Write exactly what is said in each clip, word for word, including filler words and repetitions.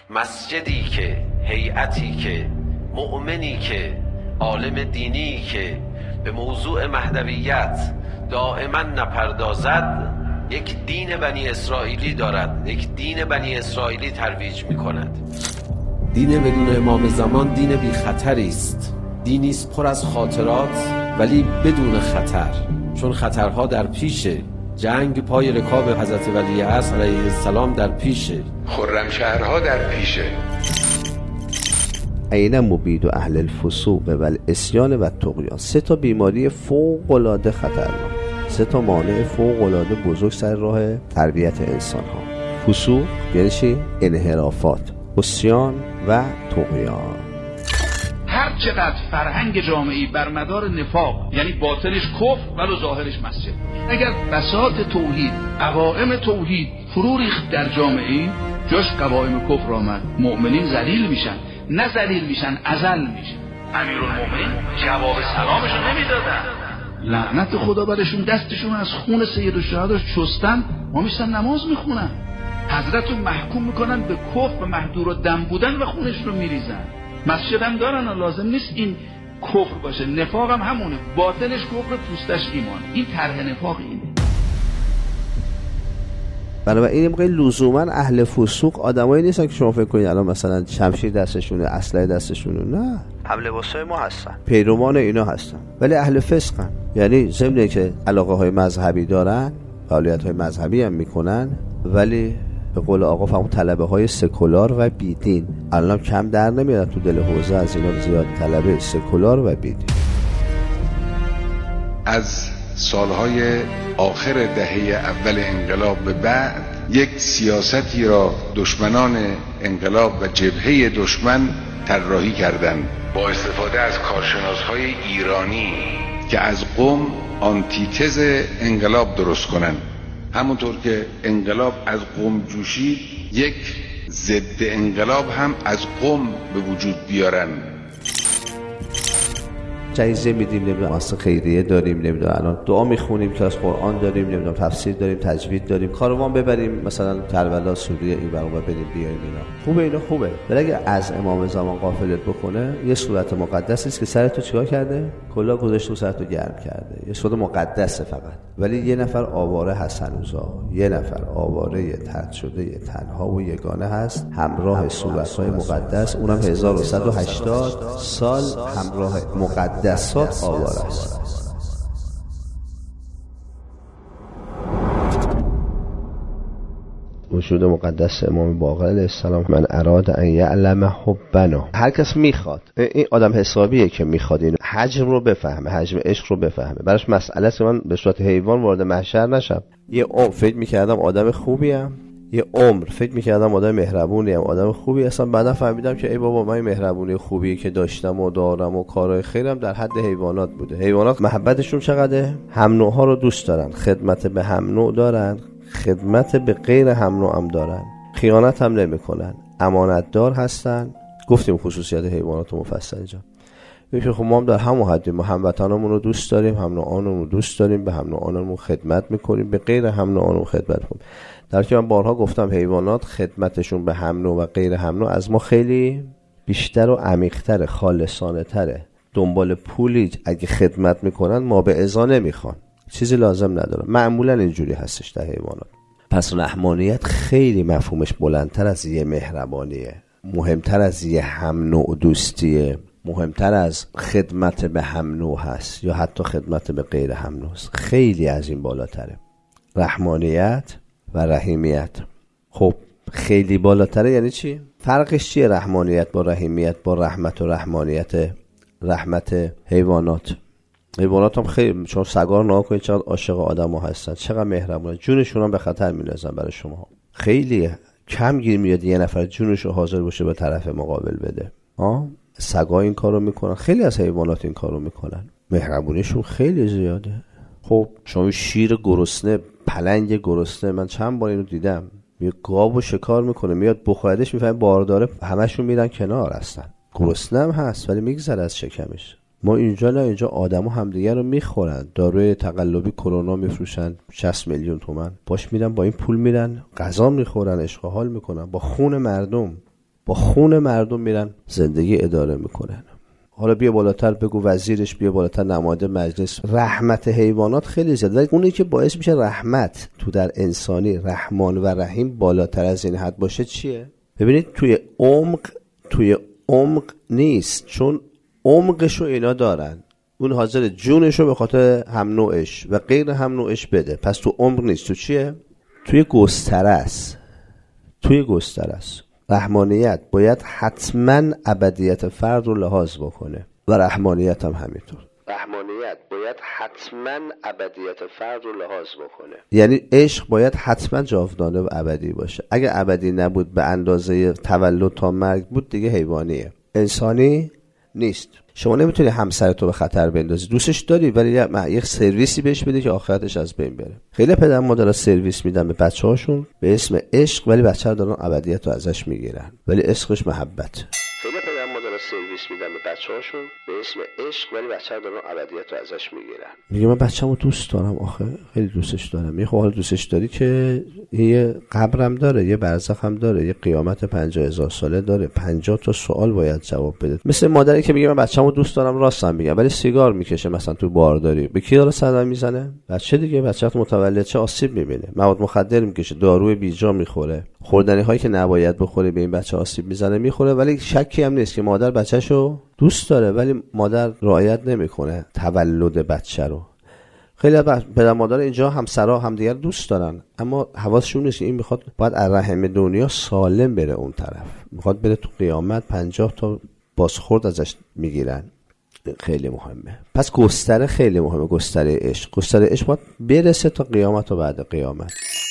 مسجدی که، هیئتی که، مؤمنی که، عالم دینی که به موضوع مهدویت دائما نپردازد، یک دین بنی اسرائیلی دارد، یک دین بنی اسرائیلی ترویج می کند. دین بدون امام زمان دین بی خطری است، دینی است پر از خاطرات ولی بدون خطر، چون خطرها در پیشه. جنگ پای رکاب حضرت ولیعصر علیه السلام در پیشه، خرمشهرها در پیشه. عین مبید و اهل الفسوق و العصیان و الطغیان. سه تا بیماری فوق العاده خطرناک، سه تا مانع فوق العاده بزرگ سر راه تربیت انسان ها. فسوق یعنی چی؟ انحرافات، عصیان و طغیان. هر چقدر فرهنگ جامعی بر مدار نفاق، یعنی باطنش کفر ولو ظاهرش مسجد، اگر بساط توحید، قوائم توحید فرو ریخت در جامعه، جاش قوائم کفر آمد، مؤمنین ذلیل میشن، نه ذلیل میشن، اذل میشن. امیرالمومنین جواب سلامشو نمیدادن، لعنت خدا برشون، دستشون از خون سید الشهدا شستن، ما میشن نماز میخونن، حضرت رو محکوم میکنن به کفر و محدور و دم بودن و خونش رو میریزن. مسجد هم دارن و لازم نیست این کفر باشه، نفاق هم همونه، باطنش کفر، پوستش ایمان. این طرح نفاق اینه. بنابراین این موقع لزوما اهل فسوق آدمایی نیستن که شما فکر کنید الان مثلا شمشیر دستشونه، اسلحه دستشونه، نه، هم لباسای ما هستن، پیروان اینا هستن، ولی اهل فسقن. یعنی ضمن که علاقه های مذهبی دارن، فعالیت های مذهبی هم میکنن، ولی به قول آقا فهم طلبه های سکولار و بیدین. الان کم در نمیاد تو دل حوزه از اینا زیاد طلبه سکولار و بیدین. از سالهای آخر دهه اول انقلاب به بعد یک سیاستی را دشمنان انقلاب و جبهه دشمن طراحی کردند با استفاده از کارشناسهای ایرانی که از قم آنتیتز انقلاب درست کنند. همونطور که انقلاب از قم جوشید، یک ضد انقلاب هم از قم به وجود بیارن. جایزه میدیم، نمیدونم واسه خیریه داریم، نمیدونم الان دعا میخونیم، کلاس قرآن داریم، نمیدونم تفسیر داریم، تجوید داریم، کاروان ببریم مثلا کربلا، سوریه، این برام بریم بیایم. اینا خوبه، اینا خوبه، ولی اگه از امام زمان غافلت بکنه، یه صورت مقدسی است که سرتو چیکار کرده؟ کلا گذاشته و سرتو گرم کرده. یه صورت مقدسه فقط، ولی یه نفر آواره هست هنوزا، یه نفر آواره طرد شده تنها و یگانه هست همراه صورت‌های مقدس، اونم هزار و صد و هشتاد سال همراه مقدس دستات آوار است. وجود مقدس امام باقر علیه السلام، من اراد ان یعلم حبنا، هر کس میخواد، این آدم حسابیه که میخواد اینو حجم رو بفهمه، حجم عشق رو بفهمه، براش مسئله است من به صورت حیوان وارد محشر نشم. یه عمر فکر میکردم آدم خوبیم، یه عمر فکر میکردم آدم مهربونیم، آدم خوبی هستم، بعدا فهمیدم که ای بابا من مهربونی خوبی که داشتم و دارم و کارهای خیرم در حد حیوانات بوده. حیوانات محبتشون چقدره؟ هم نوعها رو دوست دارن، خدمت به هم نوع دارن، خدمت به غیر هم نوع هم دارن، خیانت هم نمیکنن، امانت دار هستن. گفتیم خصوصیات حیوانات مفصل اینجا. میگه خب ما هم در همون حدیم، ما هموطنامون رو دوست داریم، هم نوعانمون رو دوست داریم، به هم نوعانمون خدمت میکنیم، به غیر هم نوعانمون خدمت میکنیم. در که من بارها گفتم حیوانات خدمتشون به هم نوع و غیر هم نوع از ما خیلی بیشتر و عمیق‌تر، خالصانه تره. دنبال پولی اگه خدمت میکنن ما به ازا نمیخوان، چیزی لازم نداره. معمولا اینجوری هستش در حیوانات. پس رحمانیت خیلی مفهومش بلندتر از یه مهربانیه، مهمتر از یه هم نوع دوستیه، مهمتر از خدمت به هم نوع هست یا حتی خدمت به غیر هم نوع، خیلی از این بالاتره. رحمانیت و رحیمیت خب خیلی بالاتره. یعنی چی؟ فرقش چیه رحمانیت با رحیمیت با رحمت و رحمانیت؟ رحمت حیوانات، حیوانات هم خیلی، چون سگار نها کنید چقدر عاشق آدم ها هستن، چقدر مهربونه، جونشون هم به خطر می‌اندازن برای شما. خیلی کم گیر میاد یه نفر جونشو حاضر باشه به طرف مقابل بده. ها سگا این کارو میکنن، خیلی از حیوانات این کارو میکنن، مهربونیشون خیلی زیاده. خب شما شیر گرسنه، پلنگ گرسنه، من چند بار اینو دیدم، یه گاو شکار میکنه، میاد بخوردش، میفهمه بارداره، همشون میرن کنار هستن، گرسنه هم هست ولی میگذره از شکمش. ما اینجا نه، اینجا آدمو همدیگه رو میخورن، داروی تقلبی کرونا میفروشن شصت میلیون تومان، باش میرن با این پول میرن غذا میخورن، عشق و حال میکنن با خون مردم. با خون مردم میرن زندگی اداره میکنن. حالا بیا بالاتر بگو وزیرش، بیا بالاتر نماینده مجلس. رحمت حیوانات خیلی زیاد، ولی اونی که باعث میشه رحمت تو در انسانی رحمان و رحیم بالاتر از این حد باشه چیه؟ ببینید توی عمق توی عمق نیست، چون عمقشو اینا دارن. اون حاضر جونشو به خاطر هم نوعش و غیر هم نوعش بده، پس تو عمق نیست. تو چیه؟ توی گستره است. توی گستره است. رحمانیت باید حتما ابدیت فرد رو لحاظ بکنه و رحمانیت هم همینطور. رحمانیت باید حتما ابدیت فرد رو لحاظ بکنه، یعنی عشق باید حتما جاودانه و ابدی باشه. اگه ابدی نبود، به اندازه تولد تا مرگ بود، دیگه حیوانیه، انسانی نیست. شما نمیتونی همسرتو به خطر بندازی، دوستش داری ولی یک سرویسی بهش بدی که آخرتش از بین بره. خیلی پدر مادرها سرویس میدن به بچه‌هاشون به اسم عشق، ولی بچه‌ها دارن ابدیت رو ازش میگیرن، ولی عشقش محبت. خیلی پدر مادرها سرویس میدن به بچه‌هاشون به اسم عشق، ولی بچه‌ها دارن ابدیت رو ازش میگیرن. میگه من بچه‌مو دوست دارم، آخه خیلی دوستش دارم. میگه خب حالا دوستش داری که یه قبرم داره، یه برزخ هم داره، یه قیامت پنجاه هزار ساله داره، پنجاه تا سوال باید جواب بده. مثل مادری که میگه من بچه‌مو دوست دارم، راستم میگه، ولی سیگار میکشه مثلا تو بارداری، به کی داره صدمه میزنه؟ بچه دیگه. بچه‌ت متولد چه آسیب میبینه، مواد مخدر میکشه، داروی بیجا میخوره، خوردنی هایی که نباید بخوره به این بچه آسیب میزنه میخوره. ولی شکی هم نیست که مادر بچه‌شو دوست داره، ولی مادر رعایت نمیکنه تولد بچه رو. خیلی پدر مادر اینجا همسرا همدیگر دوست دارن، اما حواسشون نیست این میخواد باید از رحم دنیا سالم بره اون طرف، میخواد بره تو قیامت پنجاه تا بازخورد ازش میگیرن. خیلی مهمه. پس گستره خیلی مهمه، گستره عشق. گستره عشق باید برسه تا قیامت و بعد قیامت.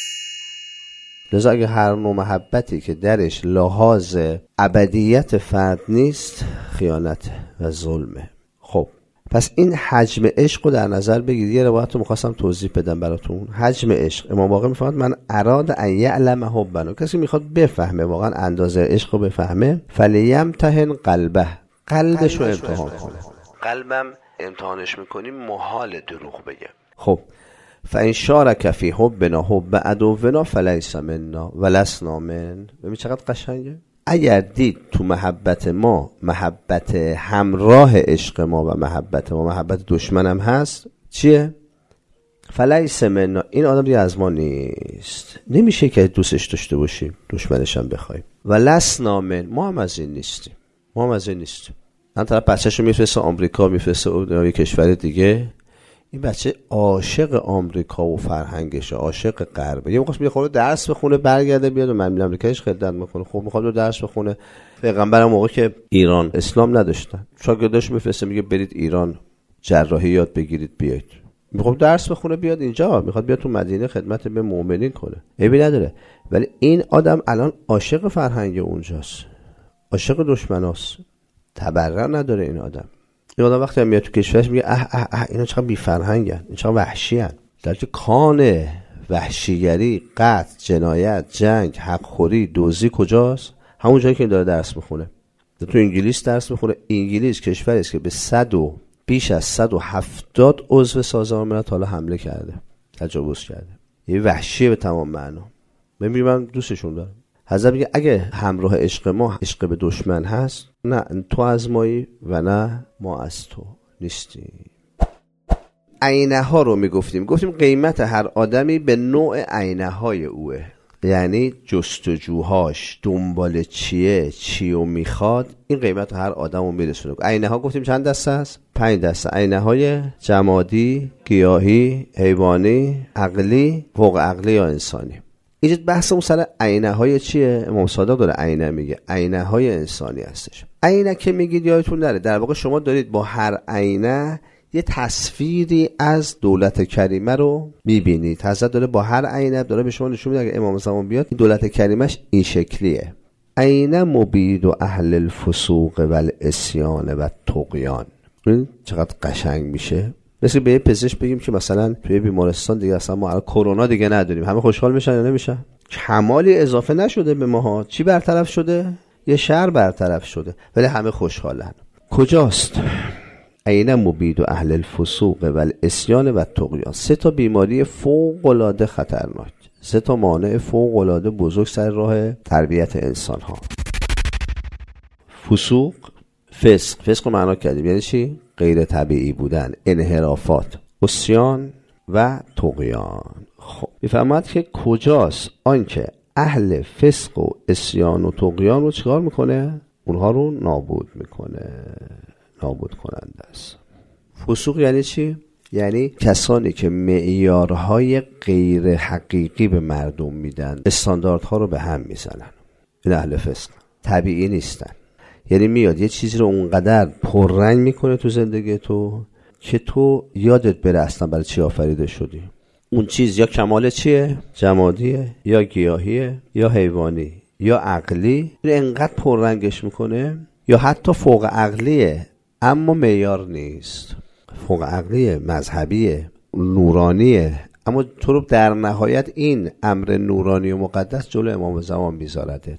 لذا اگه هر نوع محبتی که درش لحاظ ابدیت فرد نیست، خیانت و ظلمه. خب پس این حجم عشق رو در نظر بگیرید. یه روایت رو می‌خواستم توضیح بدم براتون. حجم عشق، امام باقر می‌فرماد من اراد ان یعلم حبنا، کسی میخواد بفهمه واقعا اندازه عشق رو بفهمه، فلیمتحن قلبه، قلبش رو امتحان کنه. قلبم امتحانش میکنی محال دروغ بگه. خب فان شارک فی حبنا حب عدونا فلیس منا ولسنا من. ببین چقدر قشنگه. اگر دید تو محبت ما محبت همراه عشق ما و محبت ما محبت دشمنم هست، چیه؟ فلیس منا، این آدم دیگه از ما نیست. نمیشه که دوستش داشته باشیم دشمنش هم بخوایم. ولسنا من، ما هم از این نیستیم. ما هم از این نیستیم. من طرف بچه‌شو میفرسته آمریکا، میفرسته اون کشور دیگه، این بچه عاشق آمریکا و فرهنگشه، عاشق غربه. یه موقع میخواد درس بخونه برگرده بیاد و من آمریکایش خدمت میکنه. خب میخواد درس بخونه. پیغمبرم موقع که ایران اسلام نداشتن، شاگرداش میفرسته میگه برید ایران جراحی یاد بگیرید بیاید. میخواد درس بخونه بیاد اینجا، میخواد بیاد تو مدینه خدمت به مؤمنین کنه. عیبی نداره. ولی این آدم الان عاشق فرهنگ اونجاست، عاشق دشمناست. تبرع نداره این آدم. این آدم وقتی میاد تو کشورش میگه اه اه اه اینا چقدر بی فرهنگن، این چقدر وحشیان. در که کان وحشیگری، قتل، جنایت، جنگ، حقخوری، دزدی کجاست؟ همون جایی که این داره درس میخونه. تو انگلیس درس میخونه. انگلیس کشوری است که به صد و بیش از صد و هفتاد عضو سازمان ملل حالا حمله کرده، تجاوز کرده. یه وحشیه به تمام معنا. من من دوستشون دارم. حضرت میگه اگه همراه عشق ما عشق به دشمن هست، نه تو از مایی و نه ما از تو نیستیم. عینه ها رو میگفتیم گفتیم قیمت هر آدمی به نوع عینه های اوه، یعنی جستجوهاش دنبال چیه، چیو میخواد، این قیمت هر آدم رو میرسونه. عینه ها گفتیم چند دسته است؟ پنج دسته. عینه های جمادی، گیاهی، حیوانی، عقلی، فوق عقلی یا انسانی. اینجا بحثمون سر عینه های چیه؟ امام صادق داره عینه میگه، عینه های انسانی هستش. عینه که میگید یادتون نره، در واقع شما دارید با هر عینه یه تصویری از دولت کریمه رو میبینید. حضرت داره با هر عینه داره به شما نشون میده اگه امام زمان بیاد این دولت کریمش این شکلیه. عینه مبید و اهل الفسوق و العصیان و الطغیان. چقدر قشنگ میشه. مثل به یه پزشک بگیم که مثلا توی بیمارستان دیگه اصلا ما الان کرونا دیگه نداریم، همه خوشحال میشن یا نمیشن؟ کمالی اضافه نشده به ماها. چی برطرف شده؟ یه شر برطرف شده، ولی همه خوشحالن. کجاست؟ عین مبید و اهل الفسوق و العصیان و الطغیان. سه تا بیماری فوق العاده خطرناک، سه تا مانع فوق العاده بزرگ سر راه تربیت انسان ها. فسوق، فسق. فسق رو معنا کردیم یعنی چی؟ غیر طبیعی بودن، انحرافات، عصیان و طغیان. خب میفهمد که کجاست آنکه اهل فسق و عصیان و طغیان رو چیکار میکنه؟ اونها رو نابود میکنه، نابود کننده است. فسوق یعنی چی؟ یعنی کسانی که معیارهای غیر حقیقی به مردم میدن، استانداردها رو به هم میزنن، این اهل فسق. طبیعی نیستن. یعنی میاد یه چیزی رو اونقدر پررنگ میکنه تو زندگی تو که تو یادت بره اصلا برای چی آفریده شدی. اون چیز یا کمال چیه؟ جمادیه یا گیاهیه یا حیوانی یا عقلی. این انقدر پررنگش میکنه. یا حتی فوق عقلیه اما معیار نیست، فوق عقلیه، مذهبیه، نورانیه، اما تو رو در نهایت این امر نورانی و مقدس جلو امام زمان میذاردت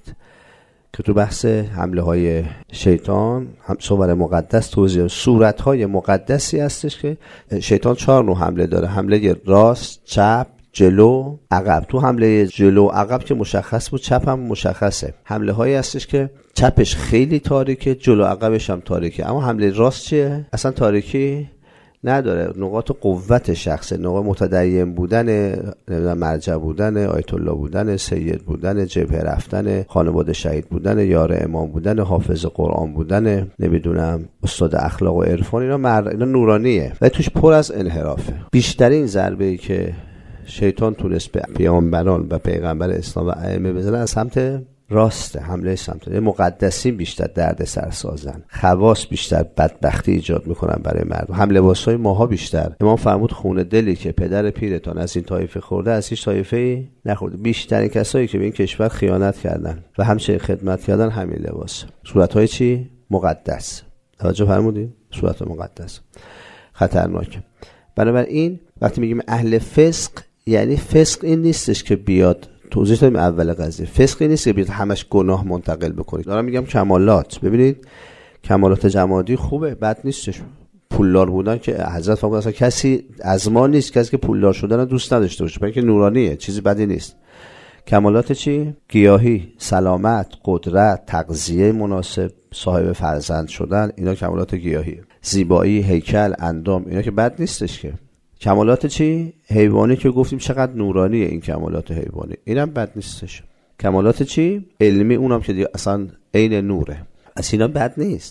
که تو بحث حمله های شیطان هم صور مقدس توضیح صورت های مقدسی هستش که شیطان چهار نوع حمله داره: حمله راست، چپ، جلو، عقب. تو حمله جلو عقب که مشخص بود، چپ هم مشخصه. حمله هایی هستش که چپش خیلی تاریکه، جلو عقبش هم تاریکه، اما حمله راست چیه؟ اصلا تاریکی نداره. نقاط قوت شخصه، نقاط متدین بودن، مرجع بودن، آیت الله بودن، سید بودن، جبهه رفتن، خانواده شهید بودن، یار امام بودن، حافظ قرآن بودن، نمیدونم استاد اخلاق و عرفان، اینا مر... اینا نورانیه و توش پر از انحرافه. بیشترین ضربه‌ای که شیطان تونست به پیامبران و پیغمبر اسلام و ائمه بزنه از سمت راسته، حمله سمت مقدسین بیشتر درد سر سازن، خواص بیشتر بدبختی ایجاد میکنن برای مردم، هم لباسای ماها بیشتر. امام فرمود خون دلی که پدر پیرتان از این طایفه خورده از هیچ طایفه‌ای نخورده. بیشترین کسایی که به این کشور خیانت کردن و همچنین خدمت کردن همین لباس. صورت‌های چی؟ مقدس. توجه فرمودین؟ صورت مقدس خطرناکه. بنابراین وقتی میگیم اهل فسق، یعنی فسق این نیستش که بیاد، توضیح دادیم اول قضیه، فسق این نیست که بیاد همش گناه منتقل بکنید. دارم میگم کمالات. ببینید کمالات جمادی خوبه، بد نیستش. پولدار بودن که حضرت فرمود اصلا کسی از ما نیست کسی که پولدار شدن رو دوست نداشته باشه، برای که نورانیه، چیزی بدی نیست. کمالات چی؟ گیاهی، سلامت، قدرت، تغذیه مناسب، صاحب فرزند شدن، اینا کمالات گیاهی. زیبایی، هیکل، اندام، اینا که بد نیستش که. کمالات چی؟ حیوانی که گفتیم چقدر نورانیه این کمالات حیوانی، اینم بد نیستش. کمالات چی؟ علمی، اونم که دیگه اصلا عین نوره، اصلا اینا بد نیست.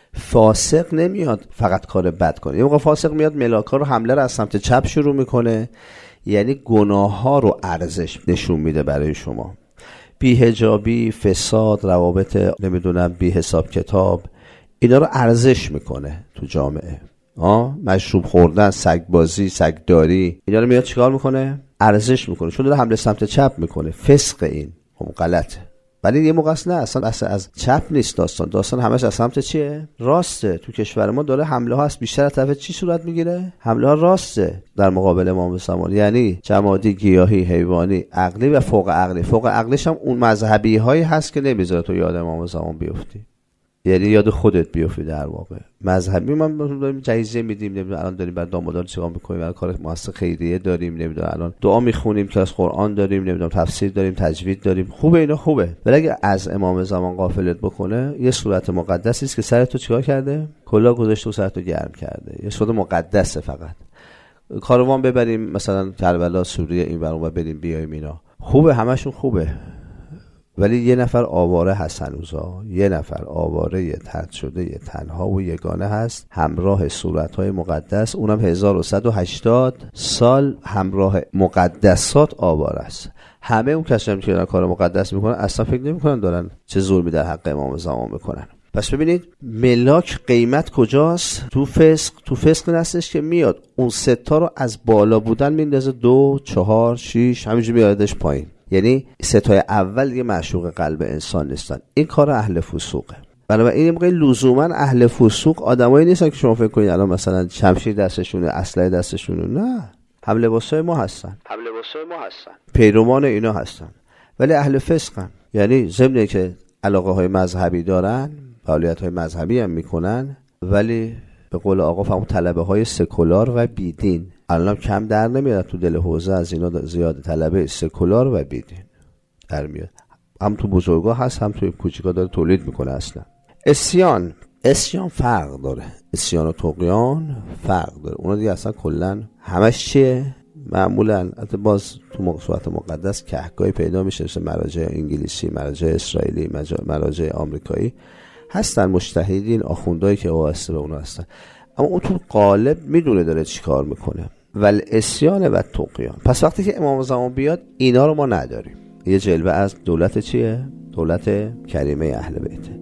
فاسق نمیاد فقط کار بد کنه. یه موقع فاسق میاد ملاکا رو حمله رو از سمت چپ شروع میکنه، یعنی گناه ها رو ارزش نشون میده برای شما. بی‌حجابی، فساد، روابط نمیدونم بی حساب کتاب، اینا رو ارزش میکنه تو جامعه. آه مشروب خوردن، سگ بازی، سگ داری، اینا رو میاد چیکار میکنه؟ ارزش میکنه، چون داره حمله سمت چپ میکنه. فسق این هم غلطه. ولی یه موقع نه، اصلا اصلا از چپ نیست داستان، داستان همش از سمت چیه؟ راسته. تو کشور ما داره حمله ها هست، بیشتر از طرف چی صورت میگیره؟ حمله ها راسته در مقابل امام زمان، یعنی جمادی، گیاهی، حیوانی، عقلی و فوق عقلی. فوق عقلیش هم اون مذهبی هایی هست که نمیذاره تو یاد امام زمان بیفتی، یعنی یاد خودت بیفتی. در واقع مذهبی ما داریم جایزه میدیم، نمیدونم الان داریم بعد دامادار چیکار میکنیم، الان کار مؤسسه خیریه داریم، نمیدونم الان دعا میخونیم، کلاس قرآن داریم، نمیدونم تفسیر داریم، تجوید داریم، خوبه اینا خوبه. ولی اگه از امام زمان غافلت بکنه، یه صورت مقدسی است که سر تو چیکار کرده؟ کلا گذاشته و سر تو گرم کرده. یه صورت مقدسه. فقط کاروان ببریم مثلا کربلا، سوریه، این ور اون ور بریم بیایم، اینا خوبه، همشون خوبه. ولی یه نفر آواره هست هنوزا، یه نفر آواره طرد شده تنها و یگانه هست همراه صورتهای مقدس، اونم هزار و صد و هشتاد سال همراه مقدسات آواره است. همه اون کسایی که دارن کار مقدس میکنن اصلا فکر نمیکنن دارن چه ظلمی در حق امام زمان میکنن. پس ببینید ملاک قیمت کجاست؟ تو فسق. تو فسق این هستش که میاد اون ستا رو از بالا بودن میندازه دو، چهار، شیش، همینجوری میاردش پایین. یعنی ستای اول دیگه معشوق قلب انسان نیستن. این کار اهل فسوقه. بنابراین این موقع لزوما اهل فسوق آدمایی نیستن که شما فکر کنید الان مثلا شمشیر دستشونه، اسلحه دستشونه. نه، هم لباسای ما هستن، هم لباسای ما هستن، پیروان اینا هستن، ولی اهل فسقن. یعنی ضمن که علاقه های مذهبی دارن، فعالیت های مذهبی هم میکنن، ولی به قول آقا فهمون طلبه های سکولار و بیدین. الان کم در نمیاد تو دل حوزه از اینا زیاد طلبه سکولار و بیدین در میاد. هم تو بزرگا هست، هم تو کوچیکا داره تولید میکنه. اصلا اسیان اسیان فرق داره، اسیان و طغیان فرق داره. اونا دیگه اصلا کلا همش چیه؟ معمولا البته باز تو موضوعات مقدس کهگاهی پیدا میشه، مثل مراجع انگلیسی، مراجع اسرائیلی، مراجع آمریکایی هستن، مجتهدین، آخوندایی که واسطه به اونا هستن، اما اون تو قالب میدونه داره چی کار میکنه. ولی اسیان و طغیان، پس وقتی که امام زمان بیاد اینا رو ما نداریم. یه جلوه از دولت چیه؟ دولت کریمه اهل بیت.